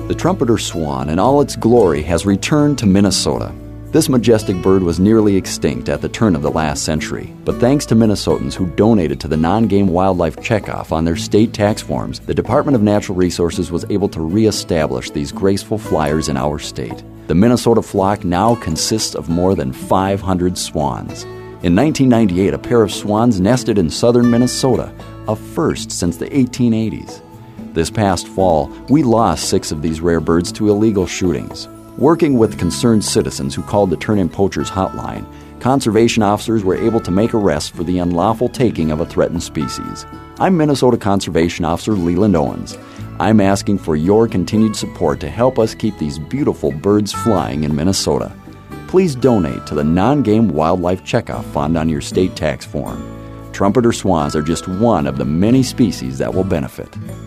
The trumpeter swan in all its glory has returned to Minnesota. This majestic bird was nearly extinct at the turn of the last century, but thanks to Minnesotans who donated to the non-game wildlife checkoff on their state tax forms, the Department of Natural Resources was able to reestablish these graceful flyers in our state. The Minnesota flock now consists of more than 500 swans. In 1998, a pair of swans nested in southern Minnesota, a first since the 1880s. This past fall, we lost 6 of these rare birds to illegal shootings. Working with concerned citizens who called the Turn-In Poachers hotline, conservation officers were able to make arrests for the unlawful taking of a threatened species. I'm Minnesota Conservation Officer Leland Owens. I'm asking for your continued support to help us keep these beautiful birds flying in Minnesota. Please donate to the Non-Game Wildlife Checkoff Fund on your state tax form. Trumpeter swans are just one of the many species that will benefit.